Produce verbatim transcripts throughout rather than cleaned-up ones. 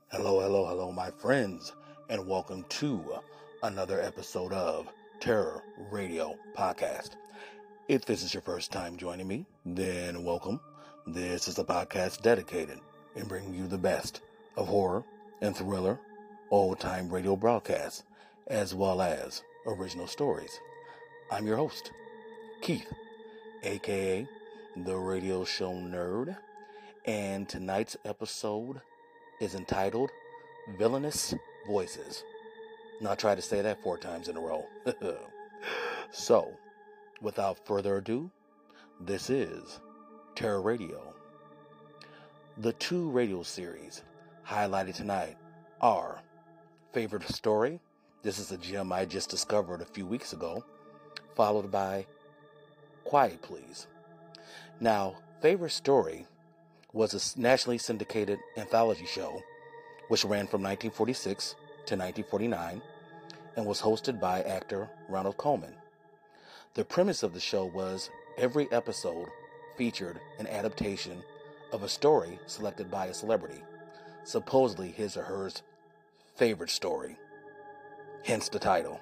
Hello, hello, hello, my friends, and welcome to another episode of Terror Radio Podcast. If this is your first time joining me, then welcome. This is a podcast dedicated in bringing you the best of horror and thriller, old-time radio broadcasts, as well as original stories. I'm your host, Keith, aka The Radio Show Nerd, and tonight's episode is entitled Villainous Voices. Now try to say that four times in a row. So, without further ado, this is Terror Radio. The two radio series highlighted tonight are Favorite Story. This is a gem I just discovered a few weeks ago, followed by Quiet Please. Now, Favorite Story was a nationally syndicated anthology show which ran from nineteen forty-six to nineteen forty-nine and was hosted by actor Ronald Colman. The premise of the show was every episode featured an adaptation of a story selected by a celebrity, supposedly his or her favorite story, hence the title.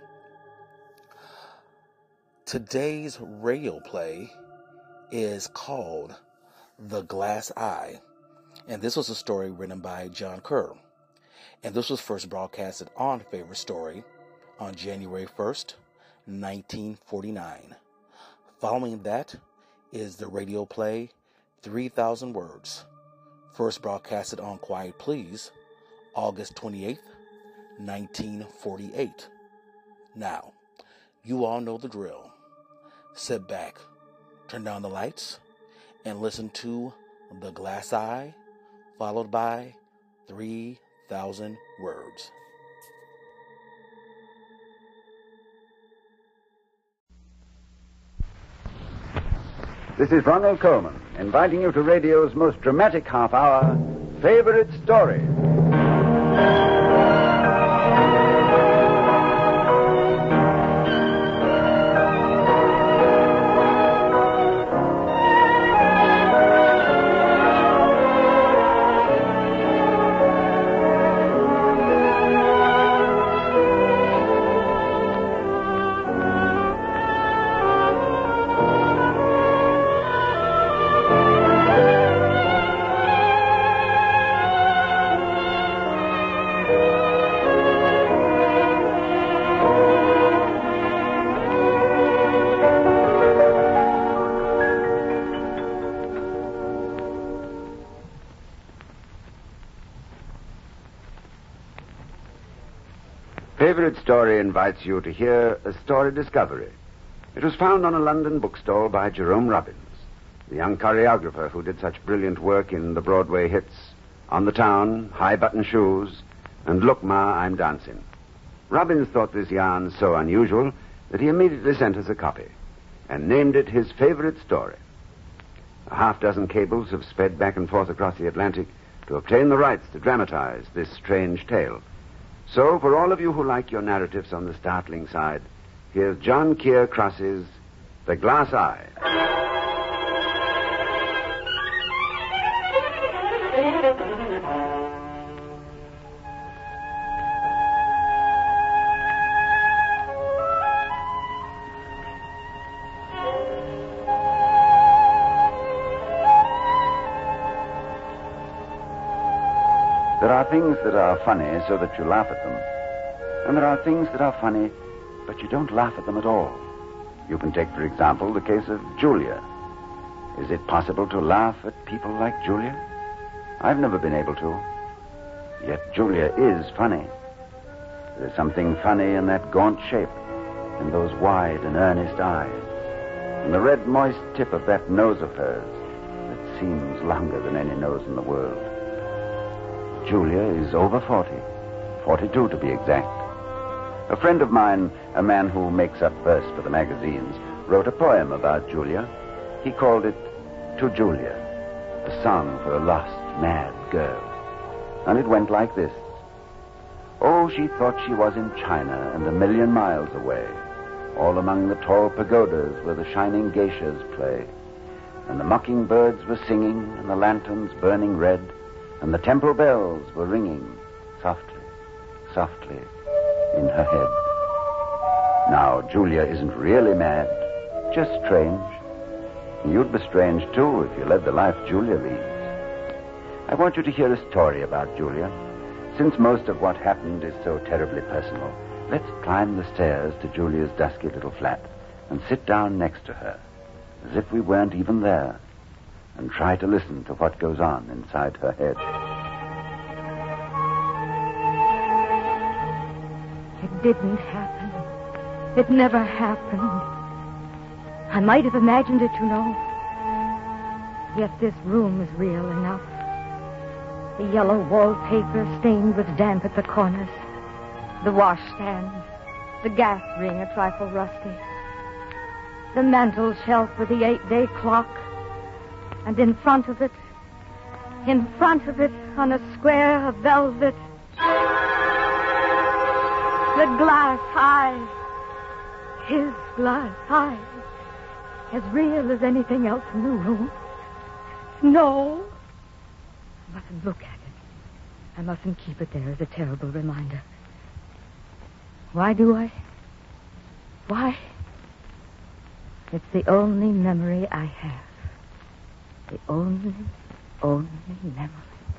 Today's radio play is called The Glass Eye, and this was a story written by John Kerr, and this was first broadcasted on Favorite Story on January first, nineteen forty-nine. Following that is the radio play three thousand Words, first broadcasted on Quiet Please, August twenty-eighth, nineteen forty-eight. Now, you all know the drill. Sit back, turn down the lights, and listen to The Glass Eye, followed by three thousand Words. This is Ronald Colman, inviting you to radio's most dramatic half hour, Favorite Story. Favorite Story invites you to hear a story discovery. It was found on a London bookstall by Jerome Robbins, the young choreographer who did such brilliant work in the Broadway hits On the Town, High Button Shoes, and Look Ma, I'm Dancing. Robbins thought this yarn so unusual that he immediately sent us a copy and named it his favorite story. A half dozen cables have sped back and forth across the Atlantic to obtain the rights to dramatize this strange tale. So, for all of you who like your narratives on the startling side, here's John Keir Cross's The Glass Eye. There are things that are funny so that you laugh at them. And there are things that are funny, but you don't laugh at them at all. You can take, for example, the case of Julia. Is it possible to laugh at people like Julia? I've never been able to. Yet Julia is funny. There's something funny in that gaunt shape, in those wide and earnest eyes, in the red, moist tip of that nose of hers that seems longer than any nose in the world. Julia is over forty, forty-two to be exact. A friend of mine, a man who makes up verse for the magazines, wrote a poem about Julia. He called it To Julia, a song for a lost, mad girl. And it went like this. Oh, she thought she was in China and a million miles away, all among the tall pagodas where the shining geishas play. And the mockingbirds were singing and the lanterns burning red, and the temple bells were ringing, softly, softly in her head. Now, Julia isn't really mad, just strange. You'd be strange, too, if you led the life Julia leads. I want you to hear a story about Julia. Since most of what happened is so terribly personal, let's climb the stairs to Julia's dusky little flat and sit down next to her, as if we weren't even there, and try to listen to what goes on inside her head. It didn't happen. It never happened. I might have imagined it, you know. Yet this room is real enough. The yellow wallpaper stained with damp at the corners. The washstand. The gas ring a trifle rusty. The mantel shelf with the eight-day clock. And in front of it, in front of it, on a square of velvet, the glass eye. His glass eye. As real as anything else in the room. No. I mustn't look at it. I mustn't keep it there as a terrible reminder. Why do I? Why? It's the only memory I have. The only, only memory.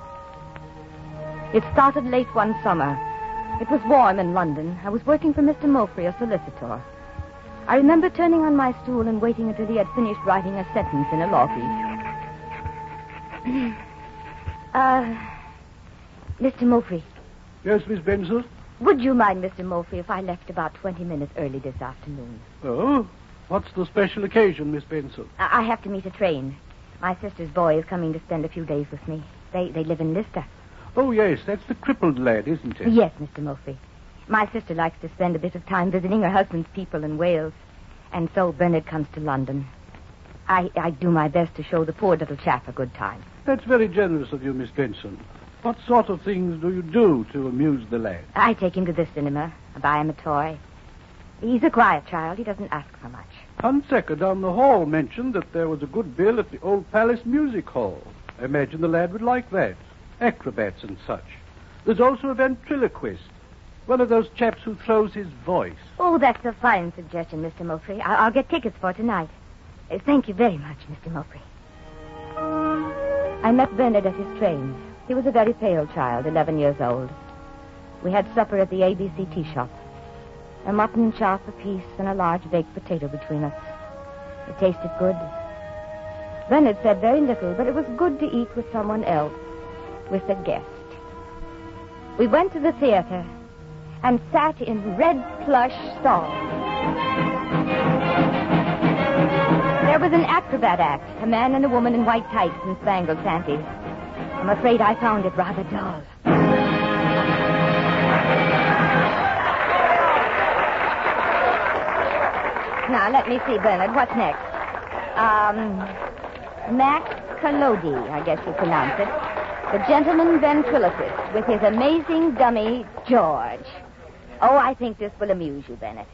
It started late one summer. It was warm in London. I was working for Mister Mofrey, a solicitor. I remember turning on my stool and waiting until he had finished writing a sentence in a law piece. uh, Mister Mofrey. Yes, Miss Benson? Would you mind, Mister Mofrey, if I left about twenty minutes early this afternoon? Oh? What's the special occasion, Miss Benson? I, I have to meet a train. My sister's boy is coming to spend a few days with me. They they live in Lister. Oh, yes, that's the crippled lad, isn't it? Yes, Mister Mofrey. My sister likes to spend a bit of time visiting her husband's people in Wales. And so Bernard comes to London. I, I do my best to show the poor little chap a good time. That's very generous of you, Miss Benson. What sort of things do you do to amuse the lad? I take him to the cinema. I buy him a toy. He's a quiet child. He doesn't ask for much. Hunsecker down the hall mentioned that there was a good bill at the Old Palace Music Hall. I imagine the lad would like that. Acrobats and such. There's also a ventriloquist. One of those chaps who throws his voice. Oh, that's a fine suggestion, Mister Mofrey. I- I'll get tickets for tonight. Uh, thank you very much, Mister Mofrey. I met Bernard at his train. He was a very pale child, eleven years old. We had supper at the A B C tea shop. A mutton chop apiece and a large baked potato between us. It tasted good. Bernard said very little, but it was good to eat with someone else, with a guest. We went to the theater and sat in red plush stalls. There was an acrobat act, a man and a woman in white tights and spangled panties. I'm afraid I found it rather dull. Now, let me see, Bernard. What's next? Um, Max Collodi, I guess you pronounce it. The gentleman ventriloquist with his amazing dummy, George. Oh, I think this will amuse you, Bennett.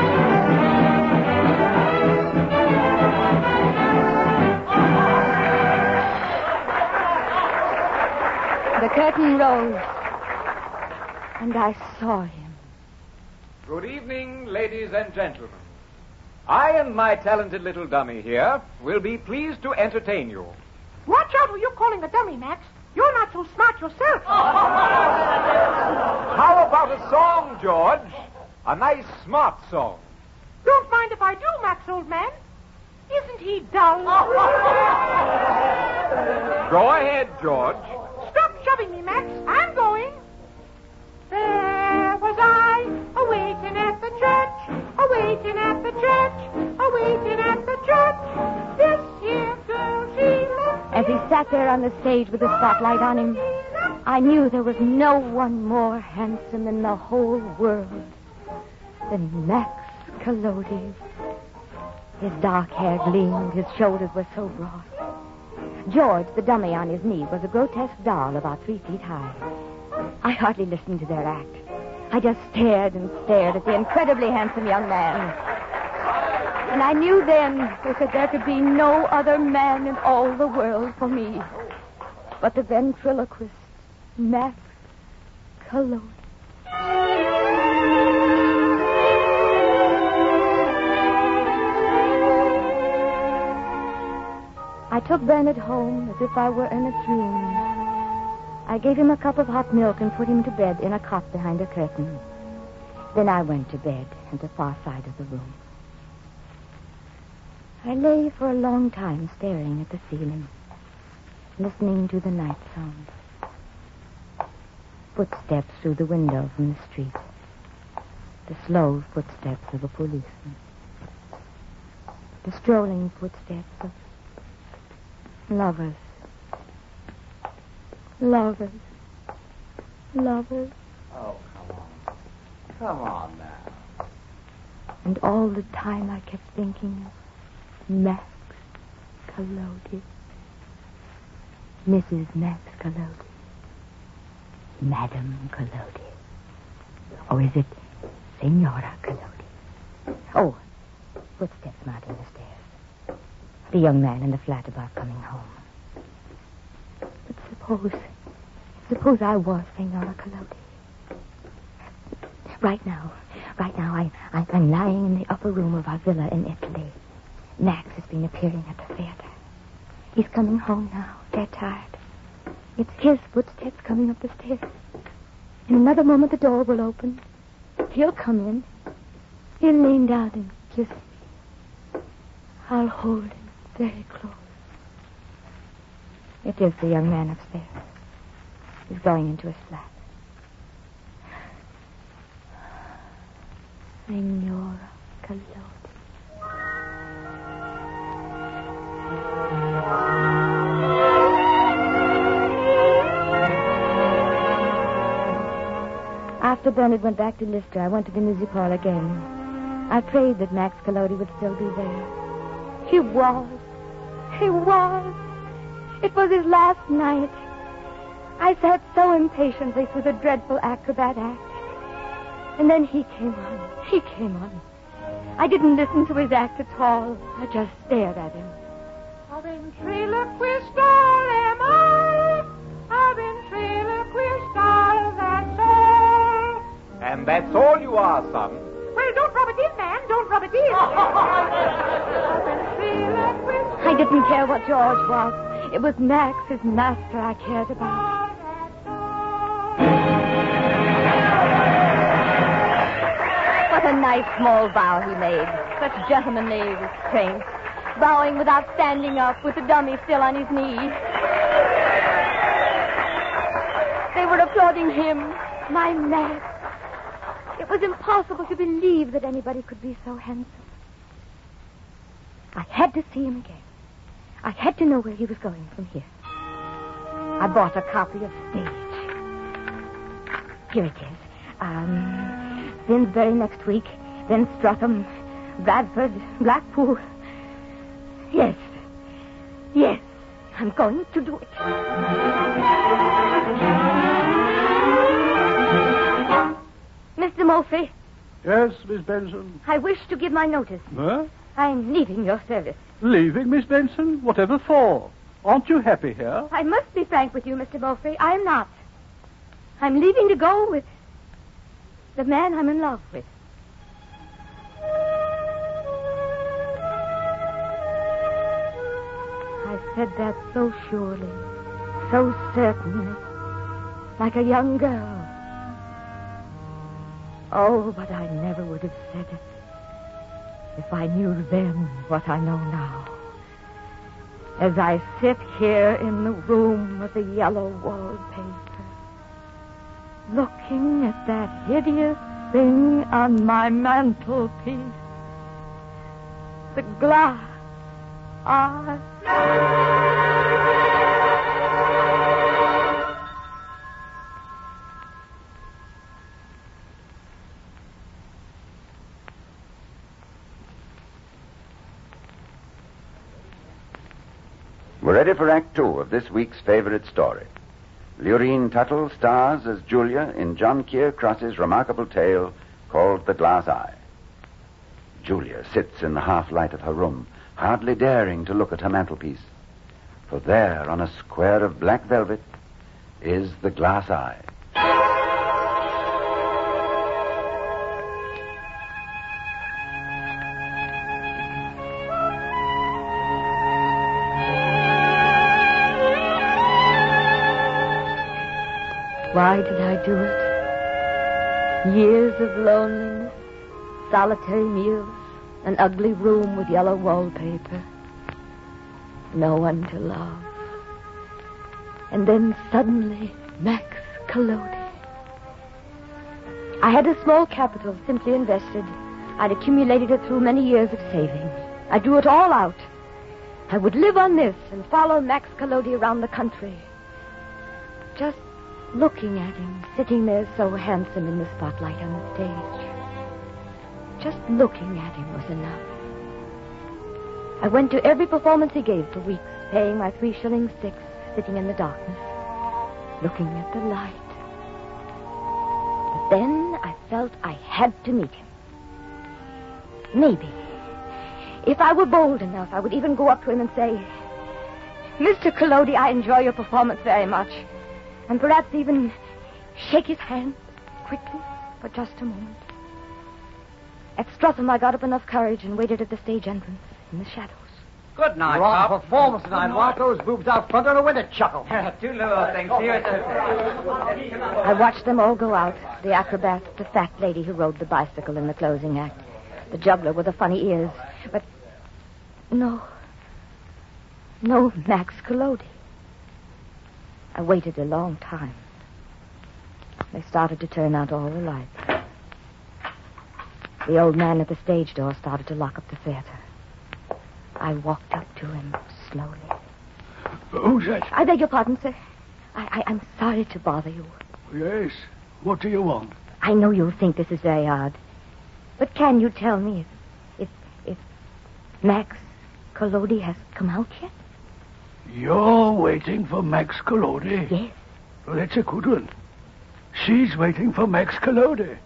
The curtain rose, and I saw him. Good evening, ladies and gentlemen. I and my talented little dummy here will be pleased to entertain you. Watch out who you're calling a dummy, Max. You're not so smart yourself. How about a song, George? A nice, smart song. Don't mind if I do, Max, old man. Isn't he dull? Go ahead, George. Stop shoving me, Max. I'm going. There was I, a-waiting at the church, a-waiting at the church, a-waiting at the church. This here girl, she left. As he sat there on the stage with the spotlight on him, I knew there was no one more handsome in the whole world than Max Collodi. His dark hair gleamed, his shoulders were so broad. George, the dummy on his knee, was a grotesque doll about three feet high. I hardly listened to their act. I just stared and stared at the incredibly handsome young man. And I knew then that there could be no other man in all the world for me but the ventriloquist, Max Collodi. I took Bernard home as if I were in a dream. I gave him a cup of hot milk and put him to bed in a cot behind a curtain. Then I went to bed at the far side of the room. I lay for a long time staring at the ceiling, listening to the night sounds. Footsteps through the window from the street. The slow footsteps of a policeman. The strolling footsteps of lovers. Lovers. Lovers. Oh, come on. Come on now. And all the time I kept thinking of Max Collodi. Missus Max Collodi. Madame Collodi. Or is it Senora Collodi? Oh, footsteps mounting the stairs. The young man in the flat about coming home. But suppose, suppose I was Senora Collodi. Right now, right now, I, I, I'm lying in the upper room of our villa in Italy. Max has been appearing at the theater. He's coming home now, dead tired. It's his footsteps coming up the stairs. In another moment, the door will open. He'll come in. He'll lean down and kiss me. I'll hold him very close. It is the young man upstairs. He's going into his flat. Senora Collodi. After Bernard went back to Lister, I went to the music hall again. I prayed that Max Collodi would still be there. He was. He was. It was his last night. I sat so impatiently through the dreadful acrobat act. And then he came on. He came on. I didn't listen to his act at all. I just stared at him. A ventriloquist all am I. A ventriloquist all, that's all. And that's all you are, son. Well, don't rub it in, man. Don't rub it in. A ventriloquist I didn't care what George was. It was Max, his master, I cared about. all, that's all. What a nice small bow he made. Such gentlemanly restraint. Bowing without standing up with the dummy still on his knee. They were applauding him, my Max. It was impossible to believe that anybody could be so handsome. I had to see him again. I had to know where he was going from here. I bought a copy of Stage. Here it is. Um, Finsbury next week, then Streatham, Bradford, Blackpool. Yes. Yes. I'm going to do it. Mister Murphy. Yes, Miss Benson. I wish to give my notice. Huh? I'm leaving your service. Leaving, Miss Benson? Whatever for? Aren't you happy here? I must be frank with you, Mister Murphy. I'm not. I'm leaving to go with the man I'm in love with. I said that so surely, so certainly, like a young girl. Oh, but I never would have said it if I knew then what I know now. As I sit here in the room with the yellow wallpaper, looking at that hideous thing on my mantelpiece, the glass eye. We're ready for Act Two of this week's favorite story. Lurene Tuttle stars as Julia in John Keir Cross's remarkable tale called The Glass Eye. Julia sits in the half-light of her room, hardly daring to look at her mantelpiece. For there, on a square of black velvet, is the glass eye. Why did I do it? Years of loneliness, solitary meals, an ugly room with yellow wallpaper. No one to love. And then suddenly, Max Collodi. I had a small capital simply invested. I'd accumulated it through many years of saving. I drew it all out. I would live on this and follow Max Collodi around the country. Just looking at him, sitting there so handsome in the spotlight on the stage. Just looking at him was enough. I went to every performance he gave for weeks, paying my three shillings six, sitting in the darkness, looking at the light. But then I felt I had to meet him. Maybe. If I were bold enough, I would even go up to him and say, Mister Collodi, I enjoy your performance very much. And perhaps even shake his hand quickly for just a moment. At Streatham, I got up enough courage and waited at the stage entrance in the shadows. Good night, You're on a Pop. performance tonight. Watch those boobs out front on a winter chuckle. Two little things here. I watched them all go out. The acrobat, the fat lady who rode the bicycle in the closing act, the juggler with the funny ears. But no, no Max Collodi. I waited a long time. They started to turn out all the lights. The old man at the stage door started to lock up the theater. I walked up to him slowly. Who's that? I beg your pardon, sir. I, I, I'm sorry to bother you. Yes. What do you want? I know you'll think this is very odd. But can you tell me if, if, if Max Collodi has come out yet? You're waiting for Max Collodi? Yes. Well, that's a good one. She's waiting for Max Collodi.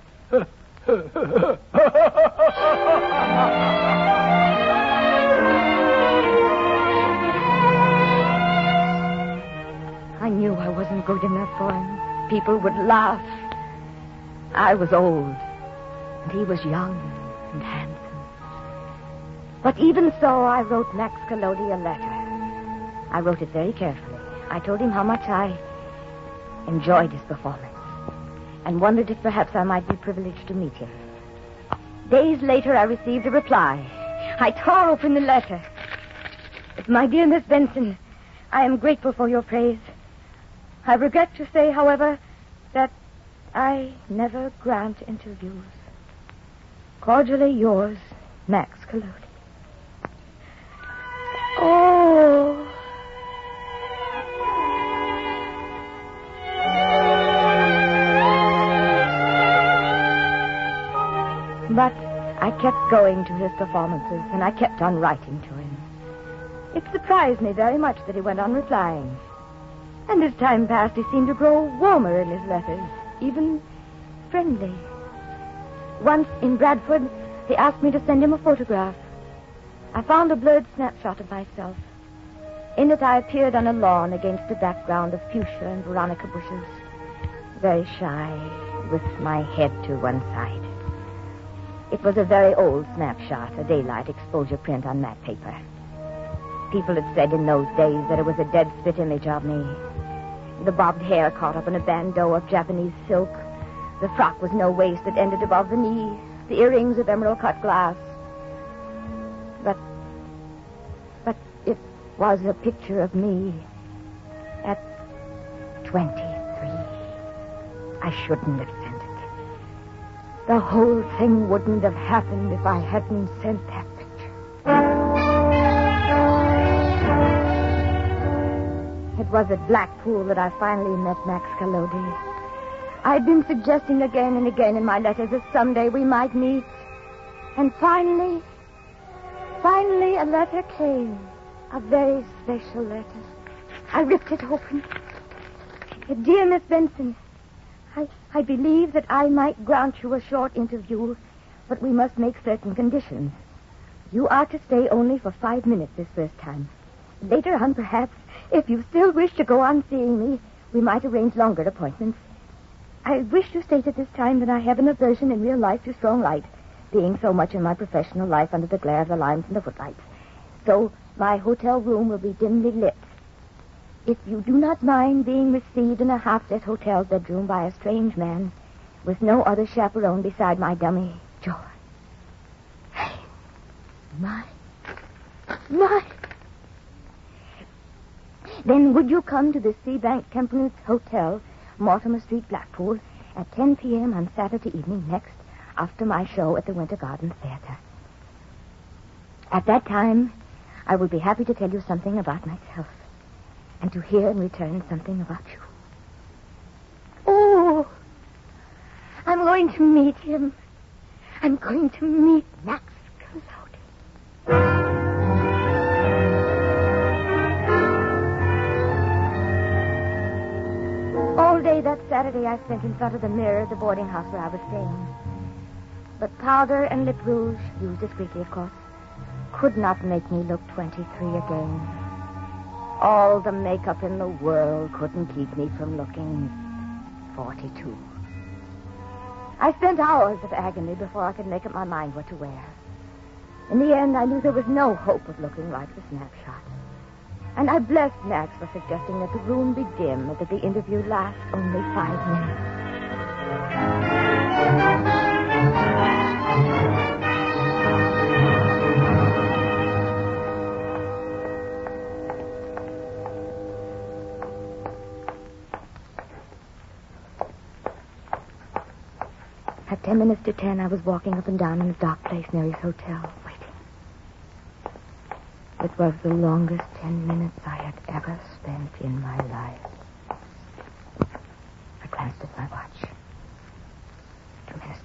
I knew I wasn't good enough for him. People would laugh. I was old, and he was young and handsome. But even so, I wrote Max Collodi a letter. I wrote it very carefully. I told him how much I enjoyed his performance and wondered if perhaps I might be privileged to meet him. Days later, I received a reply. I tore open the letter. My dear Miss Benson, I am grateful for your praise. I regret to say, however, that I never grant interviews. Cordially yours, Max Collodi. Oh. But I kept going to his performances, and I kept on writing to him. It surprised me very much that he went on replying. And as time passed, he seemed to grow warmer in his letters, even friendly. Once in Bradford, he asked me to send him a photograph. I found a blurred snapshot of myself. In it, I appeared on a lawn against a background of fuchsia and veronica bushes, very shy, with my head to one side. It was a very old snapshot, a daylight exposure print on matte paper. People had said in those days that it was a dead spit image of me. The bobbed hair caught up in a bandeau of Japanese silk. The frock was no waist that ended above the knee. The earrings of emerald-cut glass. But, but it was a picture of me at twenty-three. I shouldn't have sent it. The whole thing wouldn't have happened if I hadn't sent that picture. It was at Blackpool that I finally met Max Collodi. I'd been suggesting again and again in my letters that someday we might meet. And finally, finally a letter came. A very special letter. I ripped it open. Dear Miss Benson, I, I believe that I might grant you a short interview, but we must make certain conditions. You are to stay only for five minutes this first time. Later on, perhaps, if you still wish to go on seeing me, we might arrange longer appointments. I wish to state at this time that I have an aversion in real life to strong light, being so much in my professional life under the glare of the lamps and the footlights. So my hotel room will be dimly lit. If you do not mind being received in a half-lit hotel bedroom by a strange man with no other chaperone beside my dummy, George. My. My. Then would you come to the Seabank Temperance Hotel, Mortimer Street, Blackpool, at ten p.m. on Saturday evening next, after my show at the Winter Garden Theater. At that time, I will be happy to tell you something about myself, and to hear in return something about you. Oh, I'm going to meet him. I'm going to meet Max Collodi. All day that Saturday I spent in front of the mirror at the boarding house where I was staying. But powder and lip rouge, used discreetly, of course, could not make me look twenty-three again. All the makeup in the world couldn't keep me from looking forty-two. I spent hours of agony before I could make up my mind what to wear. In the end, I knew there was no hope of looking like the snapshot. And I blessed Max for suggesting that the room be dim and that the interview last only five minutes. At ten minutes to ten, I was walking up and down in a dark place near his hotel, waiting. It was the longest ten minutes I had ever spent in my life. I glanced at my watch. Two minutes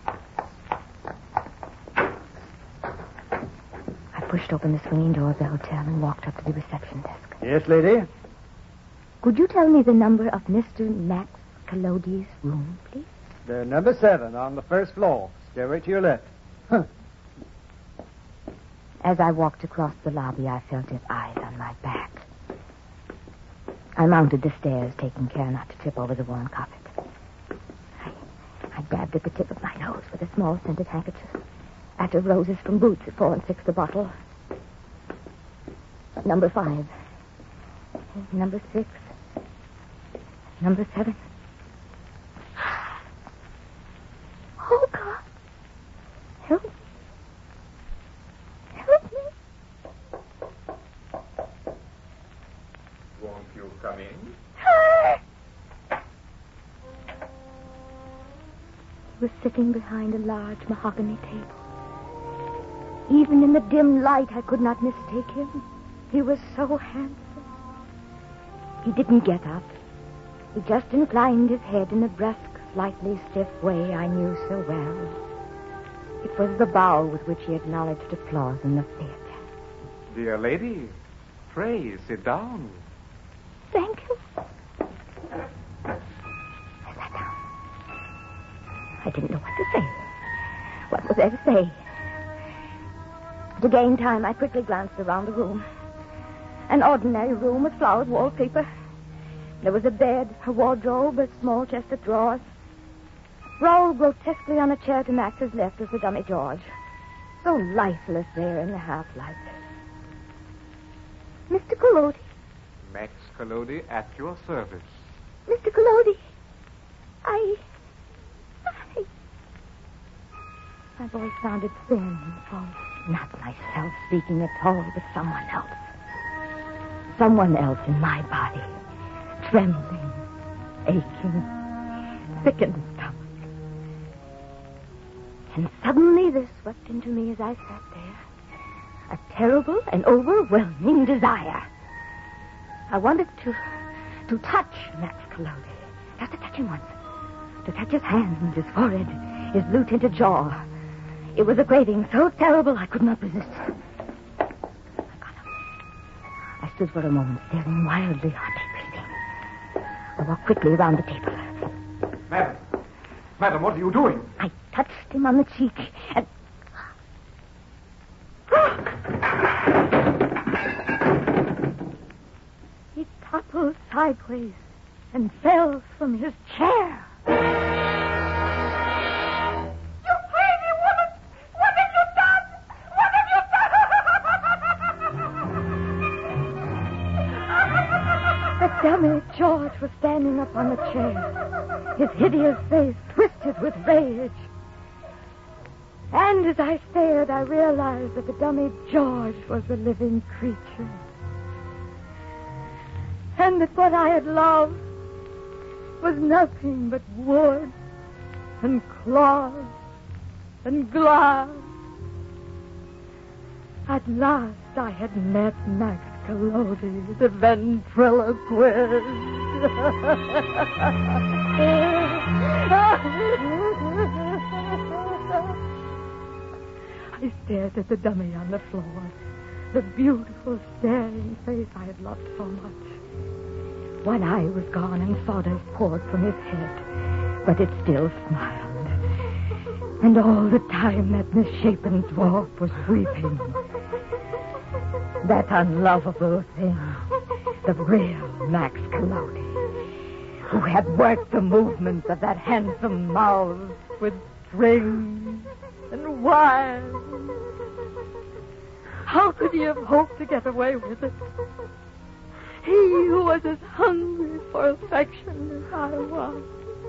to ten. I pushed open the swinging door of the hotel and walked up to the reception desk. Yes, lady? Could you tell me the number of Mister Max Collodi's room, please? The number seven on the first floor. Stairway to your left. Huh. As I walked across the lobby, I felt his eyes on my back. I mounted the stairs, taking care not to trip over the worn carpet. I, I dabbed at the tip of my nose with a small scented handkerchief. After roses from Boots at four and six the bottle. Number five. Number six. Number seven. Oh, God. Help me. Help me. Won't you come in? He was sitting behind a large mahogany table. Even in the dim light, I could not mistake him. He was so handsome. He didn't get up. He just inclined his head in the brusque, slightly stiff way I knew so well. It was the bow with which he acknowledged applause in the theater. Dear lady, pray sit down. Thank you. I sat down. I didn't know what to say. What was there to say? To gain time, I quickly glanced around the room. An ordinary room with flowered wallpaper. There was a bed, a wardrobe, a small chest of drawers. Rolled grotesquely on a chair to Max's left was the dummy George. So lifeless there in the half-light. Mister Collodi. Max Collodi at your service. Mister Collodi. I... I... My voice sounded thin and false. Not myself speaking at all, but someone else. Someone else in my body. Trembling, aching, sick in the stomach. And suddenly there swept into me as I sat there a terrible and overwhelming desire. I wanted to to touch Max Collodi. Just to touch him once. To touch his hands, his forehead, his blue-tinted jaw. It was a craving so terrible I could not resist. I got up. I stood for a moment staring wildly, hardly breathing. I walked quickly around the table. Madam, madam, what are you doing? I touched him on the cheek and... He toppled sideways and fell from his chair. You crazy woman! What have you done? What have you done? sitting up on the chair, his hideous face twisted with rage. And as I stared, I realized that the dummy George was a living creature. And that what I had loved was nothing but wood and cloth and glass. At last I had met Max Collodi, the ventriloquist. I stared at the dummy on the floor, the beautiful, staring face I had loved so much. One eye was gone and sawdust poured from his head, but it still smiled. And all the time that misshapen dwarf was weeping. That unlovable thing, the real Max Collodi, who had worked the movements of that handsome mouth with strings and wires. How could he have hoped to get away with it? He who was as hungry for affection as I was.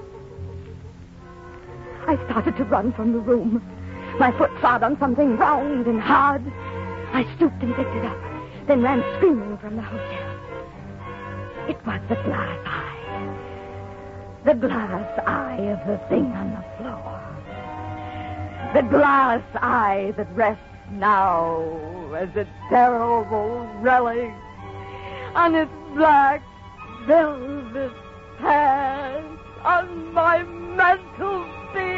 I started to run from the room. My foot trod on something round and hard. I stooped and picked it up, then ran screaming from the hotel. It was the glass eye. The glass eye of the thing on the floor. The glass eye that rests now as a terrible relic on its black velvet pad on my mantelpiece.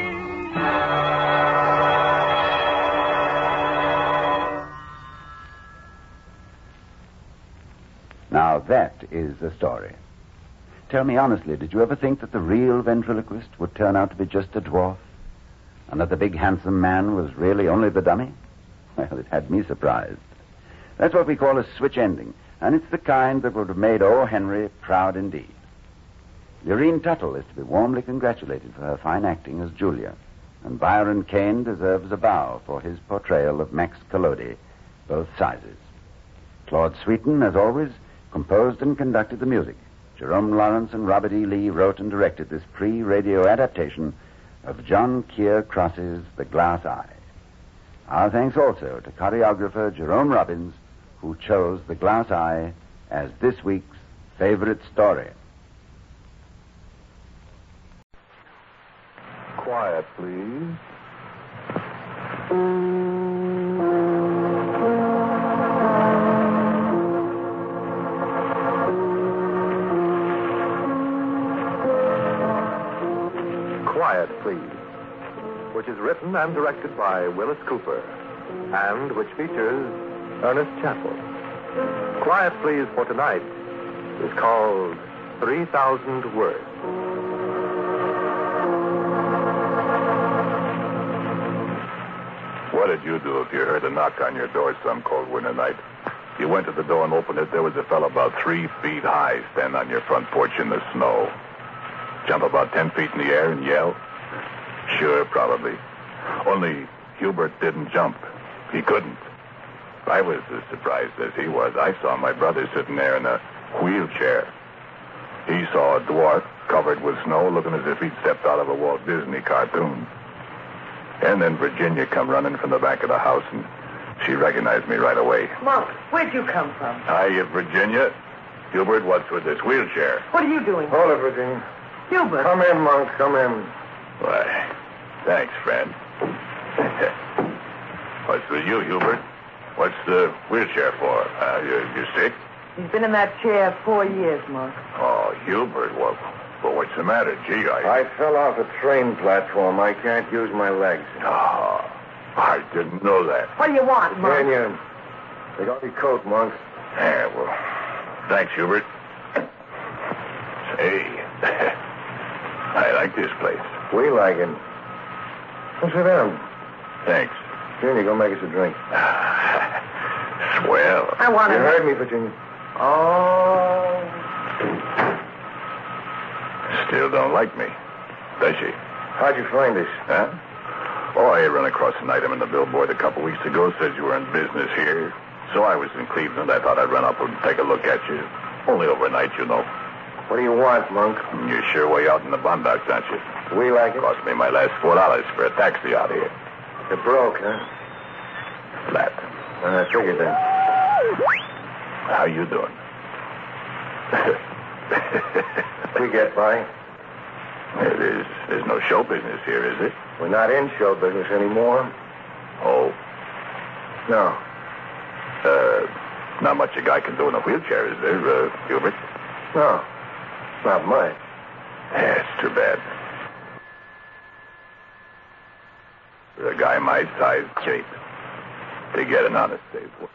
Now that is a story. Tell me honestly, did you ever think that the real ventriloquist would turn out to be just a dwarf? And that the big handsome man was really only the dummy? Well, it had me surprised. That's what we call a switch ending, and it's the kind that would have made O. Henry proud indeed. Lurene Tuttle is to be warmly congratulated for her fine acting as Julia, and Byron Kane deserves a bow for his portrayal of Max Collodi, both sizes. Claude Sweeten, as always, composed and conducted the music. Jerome Lawrence and Robert E. Lee wrote and directed this pre-radio adaptation of John Keir Cross's The Glass Eye. Our thanks also to choreographer Jerome Robbins, who chose The Glass Eye as this week's favorite story. Quiet, please. Quiet, Please, which is written and directed by Willis Cooper, and which features Ernest Chappell. Quiet, Please, for tonight is called three thousand Words. What did you do if you heard a knock on your door some cold winter night? You went to the door and opened it. There was a fellow about three feet high standing on your front porch in the snow. Jump about ten feet in the air and yell? Sure, probably. Only Hubert didn't jump. He couldn't. I was as surprised as he was. I saw my brother sitting there in a wheelchair. He saw a dwarf covered with snow looking as if he'd stepped out of a Walt Disney cartoon. And then Virginia come running from the back of the house, and she recognized me right away. Monk, where'd you come from? Hiya, Virginia. Hubert, what's with this wheelchair? What are you doing? Hold it, Virginia. Hubert. Come in, Monk, come in. Why, thanks, friend. What's with you, Hubert? What's the wheelchair for? Uh, you, you sick? He's been in that chair four years, Monk. Oh, Hubert, what, well, what's the matter? Gee, I... I fell off a train platform. I can't use my legs. Oh, I didn't know that. What do you want, Monk? Virginia, take off your coat, Monk. Yeah, well, thanks, Hubert. Say, I like this place. We like it. Well, sit down. Thanks. Virginia, go make us a drink. Swell. I want You to... heard me, Virginia. Oh. Still don't like me, does she? How'd you find us? Huh? Oh, I run across an item in the billboard a couple weeks ago. Says you were in business here. So I was in Cleveland. I thought I'd run up and take a look at you. Only overnight, you know. What do you want, Monk? You're sure way out in the bond docks, aren't you? We like it. Cost me my last four dollars for a taxi out here. You're broke, huh? Flat. I figured that. How you doing? We get by. There's, there's no show business here, is it? We're not in show business anymore. Oh. No. Uh, not much a guy can do in a wheelchair, is there, uh, Hubert? No. Not much. Yeah, it's too bad. For a guy my size, shape, to get an honest day's work.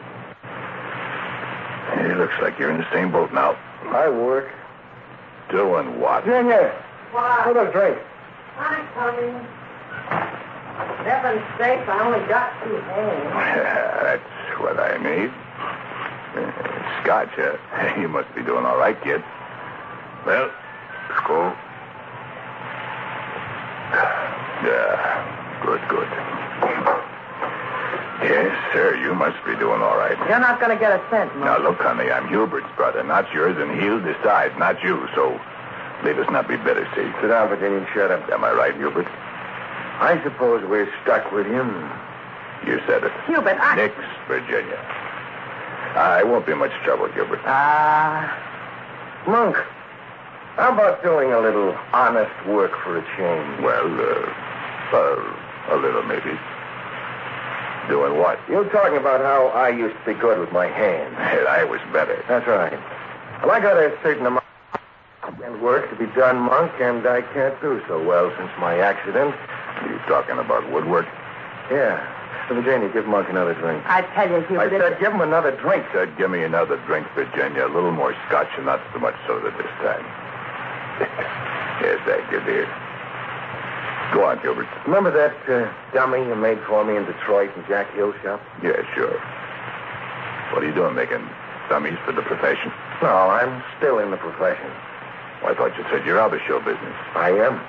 It looks like you're in the same boat now. I work. Doing what? Junior. What? Put a drink. I'm coming. Heaven's sake, I only got two hands. That's what I need. Uh, Scotch, huh? You must be doing all right, kid. Well, school. Yeah, good, good. Yes, sir, you must be doing all right. You're not going to get a cent, Monk. Now, look, honey, I'm Hubert's brother, not yours, and he'll decide, not you, so let us not be bitter, see? Sit down, Virginia, and shut up. Am I right, Hubert? I suppose we're stuck with him. You said it. Hubert, I... Nix, Virginia. I won't be much trouble, Hubert. Ah. Monk, how about doing a little honest work for a change? Well, uh, uh, a little maybe. Doing what? You're talking about how I used to be good with my hands. And I was better. That's right. Well, I got a certain amount of work to be done, Monk, and I can't do so well since my accident. You talking about woodwork? Yeah. So, Virginia, give Monk another drink. I tell you, Hubert... I said give him another drink. Said give me another drink, Virginia. A little more scotch and not so much soda this time. Yes, thank you, dear. Go on, Gilbert. Remember that uh, dummy you made for me in Detroit in Jack Hill's shop? Yeah, sure. What are you doing, making dummies for the profession? No, I'm still in the profession. Well, I thought you said you're out of show business. I am.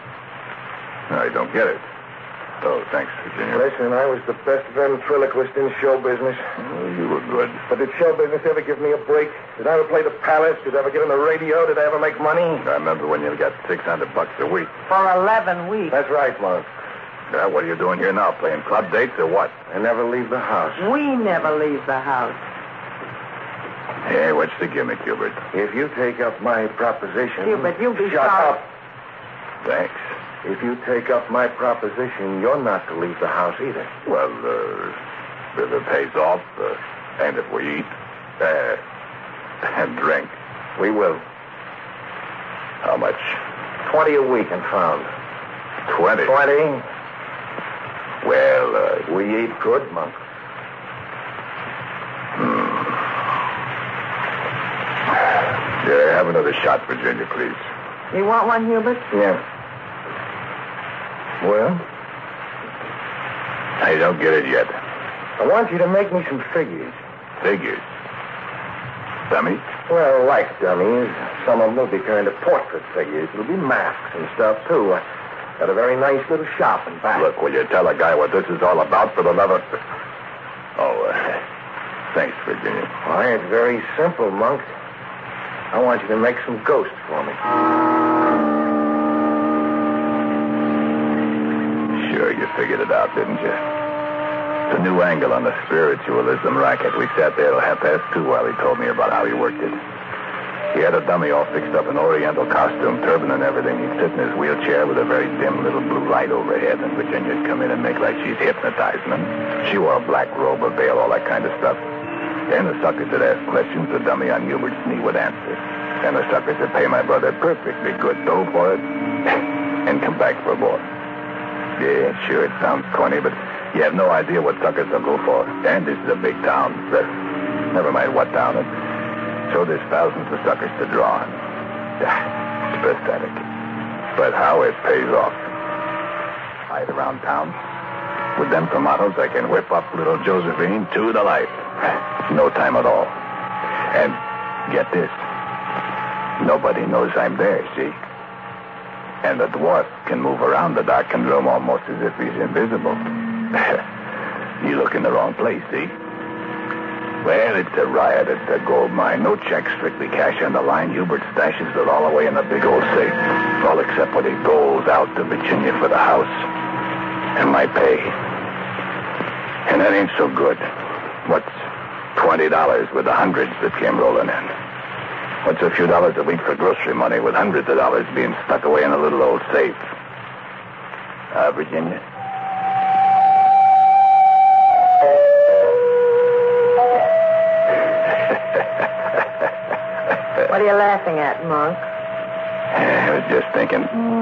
No, I don't get it. Oh, thanks, Virginia. Listen, I was the best ventriloquist in show business. Oh, you were good. But did show business ever give me a break? Did I ever play the Palace? Did I ever get on the radio? Did I ever make money? I remember when you got six hundred bucks a week. For eleven weeks. That's right, Monk. Now, what are you doing here now? Playing club dates or what? I never leave the house. We never leave the house. Hey, what's the gimmick, Hubert? If you take up my proposition... Hubert, you'll be Shut sorry. up. Thanks. If you take up my proposition, you're not to leave the house either. Well, uh, if it pays off, uh, and if we eat, uh, and drink. We will. How much? Twenty a week and found. Twenty? Twenty. Well, uh... we eat good, Monk. Hmm. Yeah, have another shot, Virginia, please. You want one, Hubert? Yeah. Well? I don't get it yet. I want you to make me some figures. Figures? Dummies? Well, like dummies. Some of them will be kind of portrait figures. It'll be masks and stuff, too. I got a very nice little shop in back. Look, will you tell a guy what this is all about for the love of... Oh, uh, thanks, Virginia. Why, it's very simple, Monk. I want you to make some ghosts for me. Sure, you figured it out, didn't you? It's a new angle on the spiritualism racket. We sat there till half past two while he told me about how he worked it. He had a dummy all fixed up in Oriental costume, turban and everything. He'd sit in his wheelchair with a very dim little blue light overhead, and Virginia'd come in and make like she's hypnotizing him. She wore a black robe, a veil, all that kind of stuff. And the suckers would ask questions, the dummy on Hubert's knee would answer. And the suckers would pay my brother perfectly good dough for it and come back for more. Yeah, sure, it sounds corny, but you have no idea what suckers will go for. And this is a big town. Never mind what town. So there's thousands of suckers to draw on. It's pathetic. But how it pays off. Hide around town. With them tomatoes, I can whip up little Josephine to the life. No time at all. And get this. Nobody knows I'm there, see? And the dwarf can move around the darkened room almost as if he's invisible. You look in the wrong place, see? Well, it's a riot at the gold mine. No checks, strictly cash on the line. Hubert stashes it all away in a big old safe. All except what he goes out to Virginia for the house. And my pay. And that ain't so good. What's twenty dollars with the hundreds that came rolling in? What's a few dollars a week for grocery money with hundreds of dollars being stuck away in a little old safe? Ah, uh, Virginia? What are you laughing at, Monk? I was just thinking.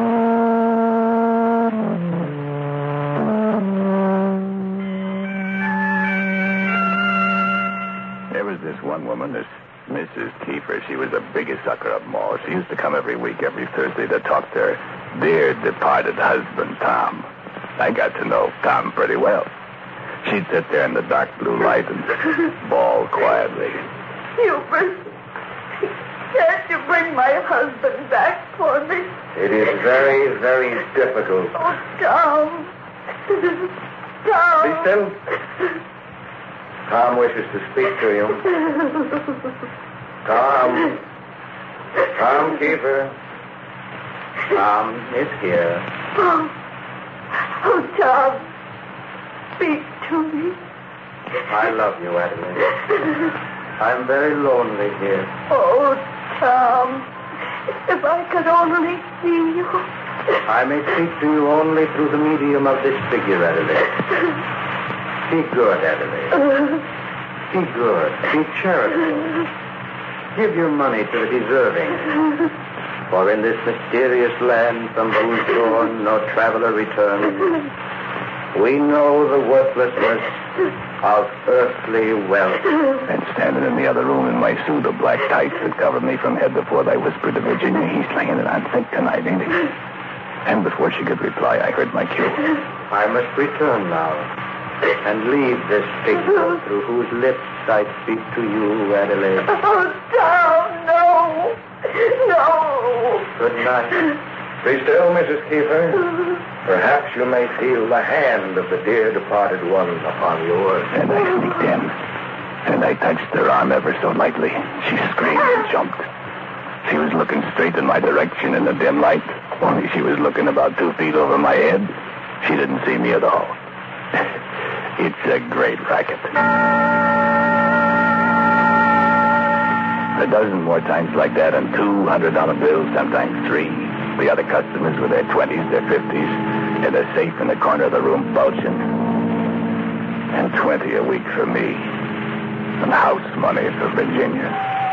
There was this one woman, this Missus Kiefer. She was the biggest sucker of them all. She used to come every week, every Thursday, to talk to her dear departed husband, Tom. I got to know Tom pretty well. She'd sit there in the dark blue light and bawl quietly. Hubert, can't you bring my husband back for me? It is very, very difficult. Oh, Tom. Tom. Be still. Tom wishes to speak to you. Tom. Tom Kiefer. Tom is here. Oh, oh Tom. Speak to me. I love you, Adelaide. I'm very lonely here. Oh, Tom. If I could only see you. I may speak to you only through the medium of this figure, Adelaide. Be good, Adelaide. Be good. Be charitable. Give your money to the deserving. For in this mysterious land from whose shore no traveler returns, we know the worthlessness of earthly wealth. And standing in the other room in my suit of black tights that covered me from head to foot, I whispered to Virginia, he's laying it on thick tonight, ain't he? And before she could reply, I heard my cue. I must return now and leave this figure through whose lips I speak to you, Adelaide. Oh, Tom, no. No. Good night. Be still, Missus Kiefer. Perhaps you may feel the hand of the dear departed one upon yours. And I sneaked in, and I touched her arm ever so lightly. She screamed and jumped. She was looking straight in my direction in the dim light, only she was looking about two feet over my head. She didn't see me at all. It's a great racket. A dozen more times like that, and two hundred dollar bills, sometimes three. The other customers with their twenties, their fifties, and a safe in the corner of the room bulging. And twenty a week for me. And house money for Virginia.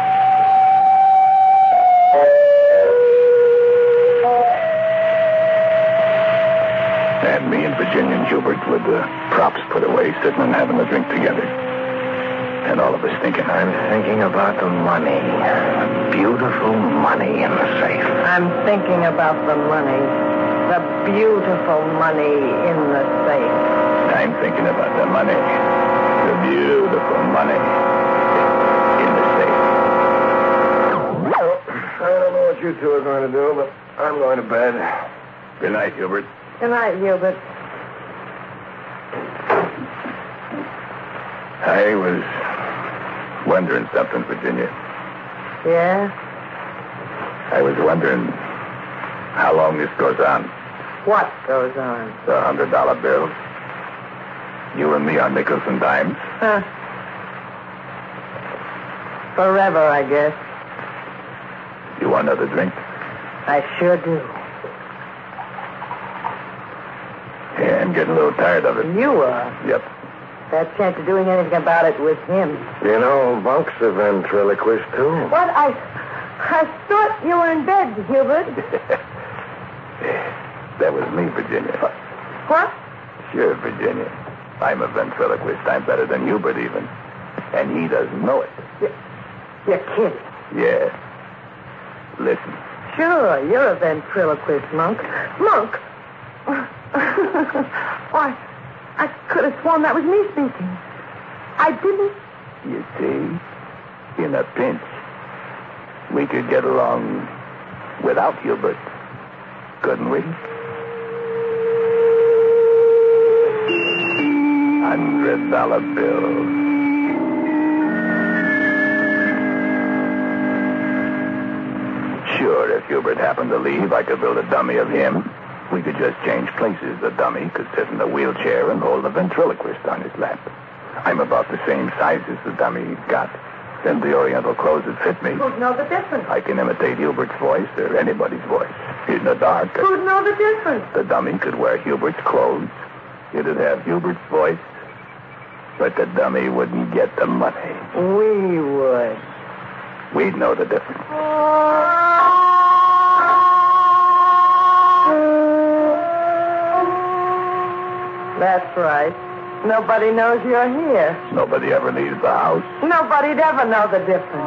And me and Virginia and Hubert with the props put away, sitting and having a drink together. And all of us thinking, I'm thinking about the money. The beautiful money in the safe. I'm thinking about the money. The beautiful money in the safe. I'm thinking about the money. The beautiful money in the safe. Well, I don't know what you two are going to do, but I'm going to bed. Good night, Hubert. Good night, Hubert. I was wondering something, Virginia. Yeah? I was wondering how long this goes on. What goes on? The hundred dollar bills. You and me on nickels and dimes. Huh. Forever, I guess. You want another drink? I sure do. Yeah, I'm getting a little tired of it. You are? Yep. That chance of doing anything about it with him. You know, Bunk's a ventriloquist, too. What? I... I thought you were in bed, Hubert. That was me, Virginia. What? Sure, Virginia. I'm a ventriloquist. I'm better than Hubert, even. And he doesn't know it. You're, you're kidding. Yeah. Listen. Sure, you're a ventriloquist, Monk. Monk! Why, I could have sworn that was me speaking. I didn't... You see, in a pinch, we could get along without Hubert, couldn't we? Hundred dollar bills. Hubert happened to leave, I could build a dummy of him. We could just change places. The dummy could sit in the wheelchair and hold a ventriloquist on his lap. I'm about the same size as the dummy he's got. Then the Oriental clothes would fit me. Who'd know the difference? I can imitate Hubert's voice or anybody's voice. In the dark. Who'd know the difference? The dummy could wear Hubert's clothes. It'd have Hubert's voice. But the dummy wouldn't get the money. We would. We'd know the difference. That's right. Nobody knows you're here. Nobody ever leaves the house. Nobody'd ever know the difference.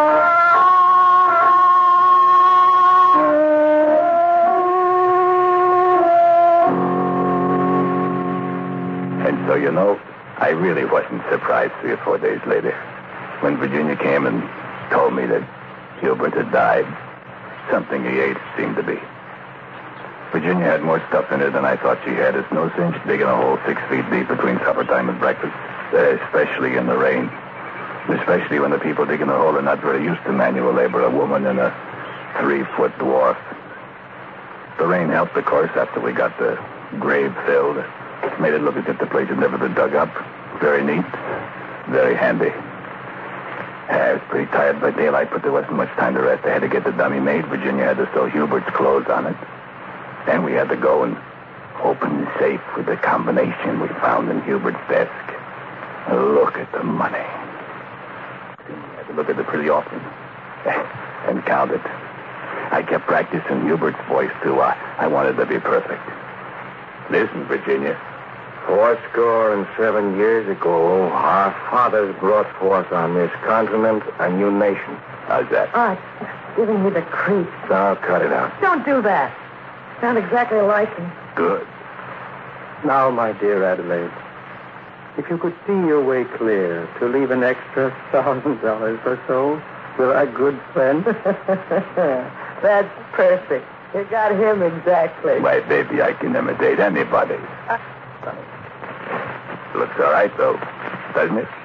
And so, you know, I really wasn't surprised three or four days later when Virginia came and told me that Hubert had died. Something he ate seemed to be. Virginia had more stuff in her than I thought she had. It's no cinch digging a hole six feet deep between supper time and breakfast, especially in the rain. Especially when the people digging the hole are not very used to manual labor, a woman and a three-foot dwarf. The rain helped, of course, after we got the grave filled. It made it look as if the place had never been dug up. Very neat, very handy. I was pretty tired by daylight, but there wasn't much time to rest. I had to get the dummy made. Virginia had to sew Hubert's clothes on it. Then we had to go and open the safe with the combination we found in Hubert's desk. Look at the money. I had to look at it pretty often and count it. I kept practicing Hubert's voice, too. I, I wanted to be perfect. Listen, Virginia. Four score and seven years ago, our fathers brought forth on this continent a new nation. How's that? Oh, it's giving me the creeps. Now, cut it out. Don't do that. Sound exactly like him. Good. Now, my dear Adelaide, if you could see your way clear to leave an extra thousand dollars or so with our good friend. That's perfect. You got him exactly. My baby, I can imitate anybody. Uh, Looks all right, though, doesn't it?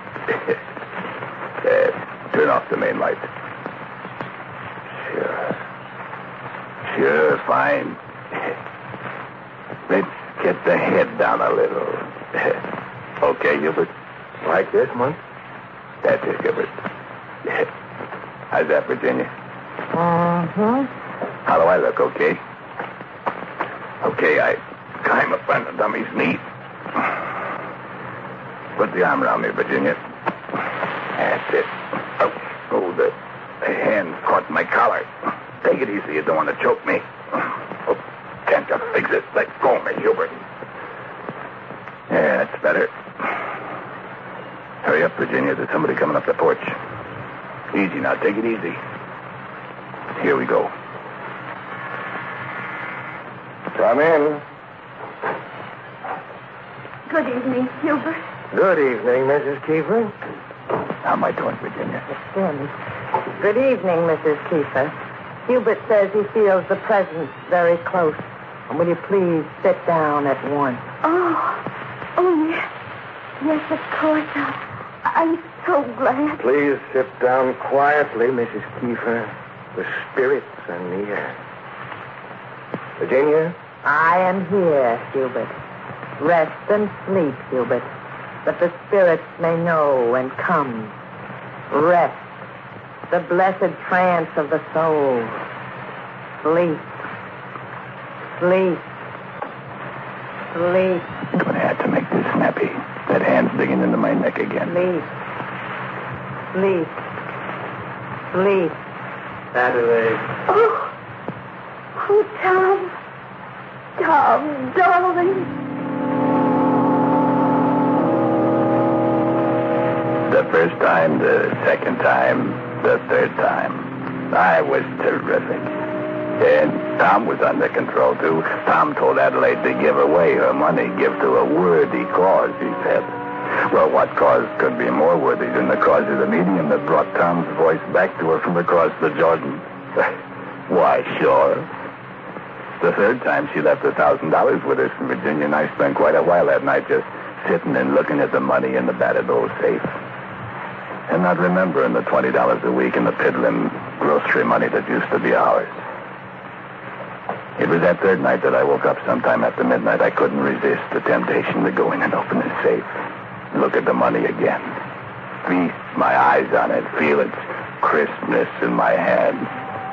uh, turn off the main light. Sure. Sure, fine. Let's get the head down a little. Okay, Hubert? Like this one? That's it, Hubert. How's that, Virginia? Uh-huh. How do I look, okay? Okay, I climb up on the dummy's knee. Put the arm around me, Virginia. That's it. Oh, oh the, the hand caught my collar. Take it easy. You don't want to choke me. Oh, can't you fix it? Let go of me, Hubert. Yeah, that's better. Hurry up, Virginia. There's somebody coming up the porch. Easy now. Take it easy. Here we go. Come in. Good evening, Hubert. Good evening, Missus Kiefer. How am I doing, Virginia? It's Good evening, Missus Kiefer. Hubert says he feels the presence very close. And will you please sit down at once? Oh, oh, yes. Yes, of course. I, I'm so glad. Please sit down quietly, Missus Kiefer. The spirits are near. Virginia? I am here, Hubert. Rest and sleep, Hubert, that the spirits may know and come. Rest, the blessed trance of the soul. Sleep. Sleep. Sleep. I'm going to have to make this snappy. That hand's digging into my neck again. Sleep. Sleep. Sleep. Adelaide. Oh, oh, Tom. Tom, darling. The first time, the second time, the third time. I was terrific. And Tom was under control, too. Tom told Adelaide to give away her money, give to a worthy cause, he said. Well, what cause could be more worthy than the cause of the medium that brought Tom's voice back to her from across the Jordan? Why, sure. The third time, she left a thousand dollars with us, and Virginia and I spent quite a while that night just sitting and looking at the money in the battered old safe. And not remembering the twenty dollars a week in the piddling grocery money that used to be ours. It was that third night that I woke up sometime after midnight. I couldn't resist the temptation to go in and open the safe. Look at the money again. Feast my eyes on it. Feel its crispness in my hand.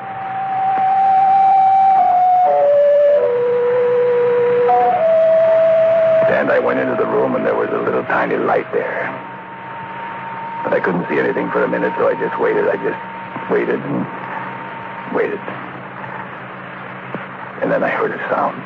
And I went into the room, and there was a little tiny light there. But I couldn't see anything for a minute, so I just waited. I just waited and waited. And then I heard a sound.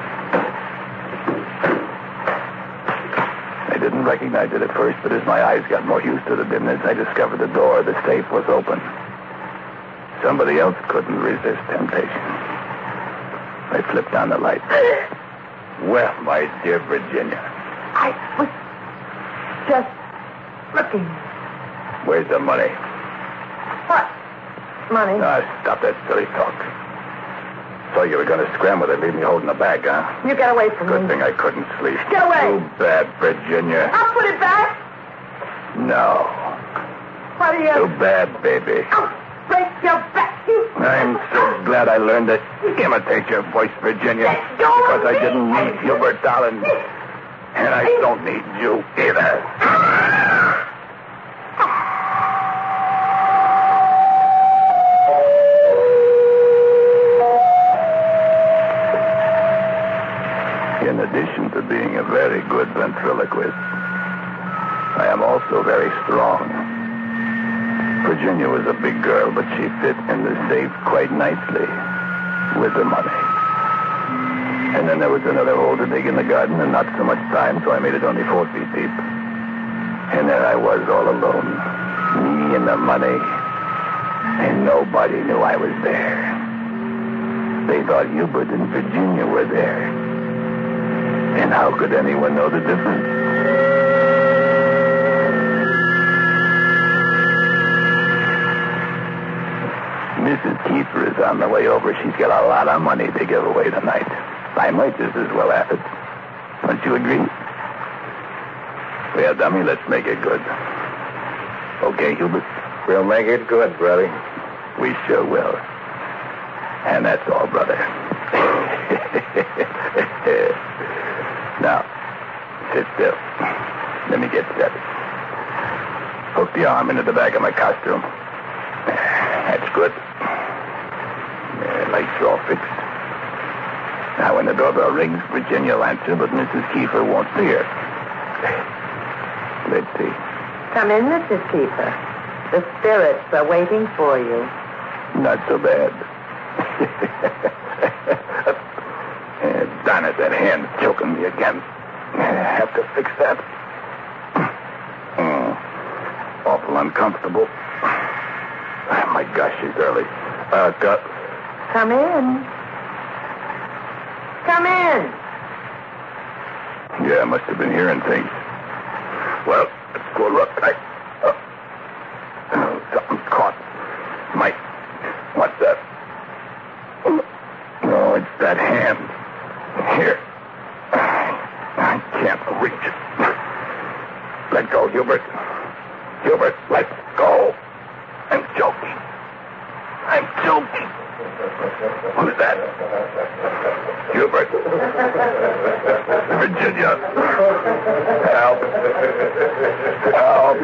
I didn't recognize it at first, but as my eyes got more used to the dimness, I discovered the door of the safe was open. Somebody else couldn't resist temptation. I flipped on the light. Well, my dear Virginia. I was just looking. Where's the money? What? Money? Ah, stop that silly talk. So you were going to scram with it, leave me holding the bag, huh? You get away from Good me. thing I couldn't sleep. Get away. Too bad, Virginia. I'll put it back. No. What are you... Too bad, baby. I'll break your back, you... I'm so glad I learned to imitate your voice, Virginia. Let go because of I me. didn't need Hubert, darling. And I don't need you either. In addition to being a very good ventriloquist, I am also very strong. Virginia was a big girl, but she fit in the safe quite nicely with the money. And then there was another hole to dig in the garden and not so much time, so I made it only four feet deep. And there I was all alone, me and the money, and nobody knew I was there. They thought Hubert and Virginia were there. And how could anyone know the difference? Missus Kiefer is on the way over. She's got a lot of money to give away tonight. I might just as well have it. Don't you agree? Well, dummy, let's make it good. Okay, Hubert? We'll make it good, brother. We sure will. And that's all, brother. Now, sit still. Let me get set. Hook the arm into the back of my costume. That's good. Yeah, lights are all fixed. Now, when the doorbell rings, Virginia will answer, but Missus Kiefer won't see her. Let's see. Come in, Missus Kiefer. The spirits are waiting for you. Not so bad. uh, darn it, that hand's choking me again. I have to fix that. Mm, awful uncomfortable. Oh, my gosh, she's early. Uh, cut. Come in. Come in. Yeah, I must have been hearing things. Well, let's go look. I, uh, oh, something's caught. Mike, what's that? No, it's that hand. Here. I can't reach it. Let go, Hubert. Hubert, let go. I'm choking. I'm choking. Who's that? Hubert. Virginia. Help. Help.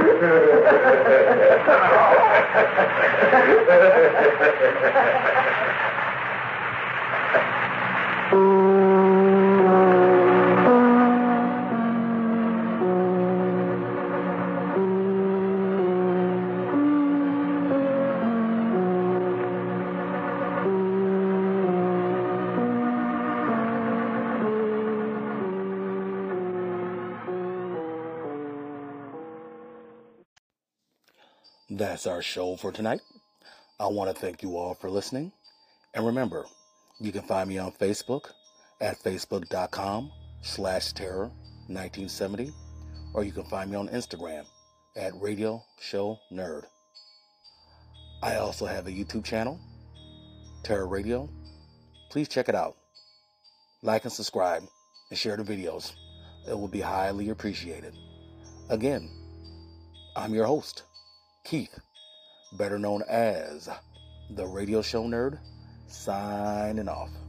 That's our show for tonight. I want to thank you all for listening. And remember, you can find me on Facebook at facebook.com slash terror 1970, or you can find me on Instagram at Radio Show Nerd. I also have a YouTube channel, Terror Radio. Please check it out. Like and subscribe and share the videos. It will be highly appreciated. Again, I'm your host, Keith, better known as the Radio Show Nerd, signing off.